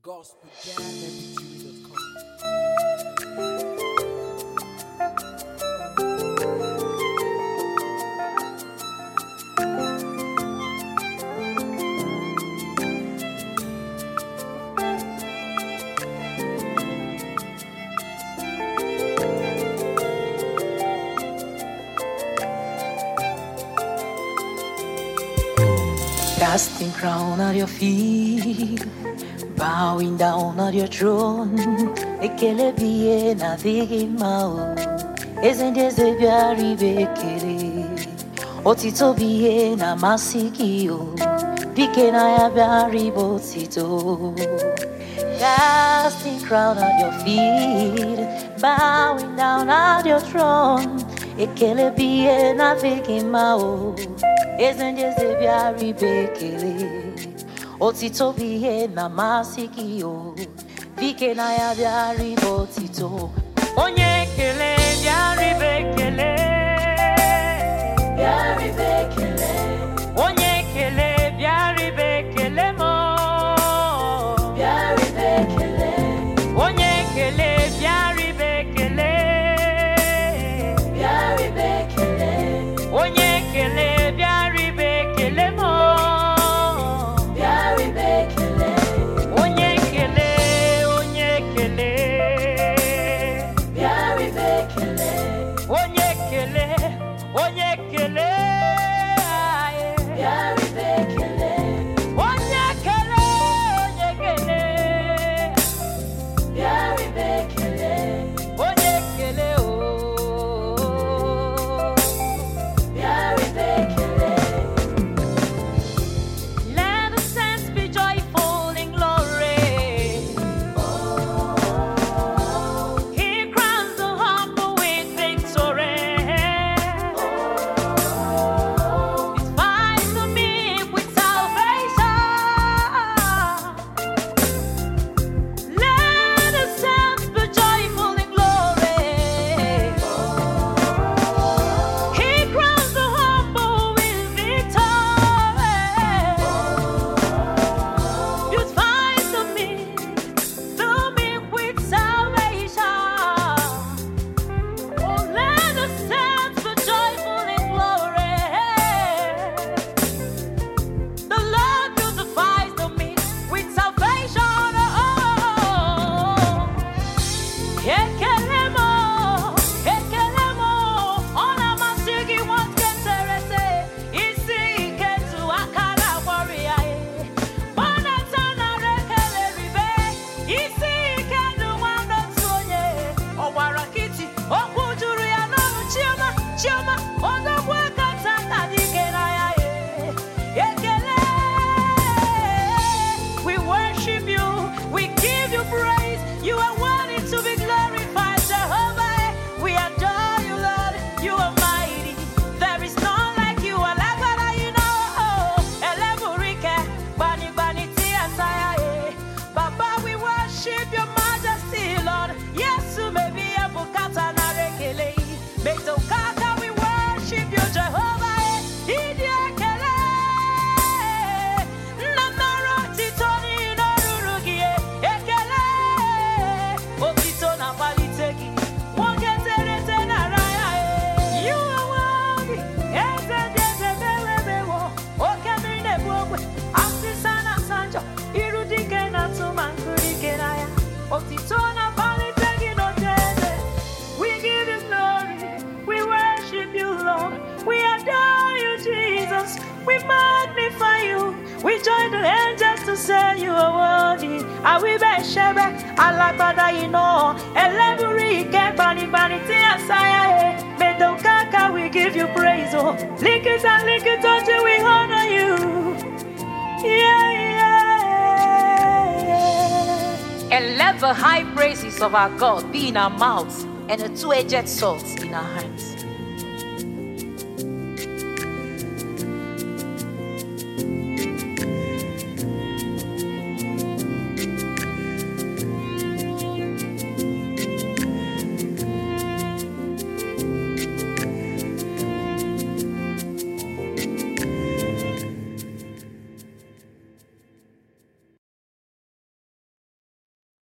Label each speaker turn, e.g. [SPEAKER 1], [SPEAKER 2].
[SPEAKER 1] gospeljammp3.com.
[SPEAKER 2] Casting crown at your feet, bowing down at your throne. Ekele biye na digi mao, ezende zebiari bekele. Otito biye na masikio, dike na ya biari botito. Casting crown at your feet, bowing down at your throne. Ekele biye na digi mao. Ezende zebiari bekele, otito biye na masikio, dike na ya biari botito. Onye kele biari bekele, biari bekele. Onye kele biari bekele mo, biari bekele. Onye kele biari bekele, biari bekele. Onye kele biari bekele mo, biari bekele. Onye kele, biari bekele. Onye kele, aye, biari bekele. Onye kele, biari bekele. Onye kele oh. Let the saints be joyful in glory. He crowns the humble with victory. He fights for me with salvation. Let the saints be joyful in glory. He crowns the humble with victory. You fight for me with salvation. Oh, let the saints be joyful in glory. The Lord beautifies the meek with salvation. Oh, Ekelemo, ona masigi wonke terese, isi iketu akara warrior. Bona tana rekele ribe, isi ikenu wando tuonye. Owarakiti, okujuru ya nonu chioma, odogwe kataka dikena ya ye. Ekele, we worship you, we give you praise. You are worthy to be glorified, Jehovah. We adore you, Lord. You are mighty. There is none like you. Alagbara you know. Eleburike, bani tia saya. Baba, we worship your majesty, Lord. Yes, maybe a bukata na rekele. Beto kaka, we worship you, Jehovah. Idi ekele. Namaro titoni no rurugie. Ekele. Otito na paliteki. Woketerete na raya. You are worthy. Ezende bewebewo. Okemine bwogwe. Asisana sanjo. Irudike na tumankurike na ya. Otito na paliteki no teze. We give you glory. We worship you, Lord. We adore you, Jesus. We magnify you. We join the angels to say you are worthy. I will be shebe. Alagbada you know. Eleburi ke bani tia saya. Medokaka we give you praise. Oh, lick it until we honor you. Yeah. And let the high praises of our God be in our mouths and a two-edged sword in our hands.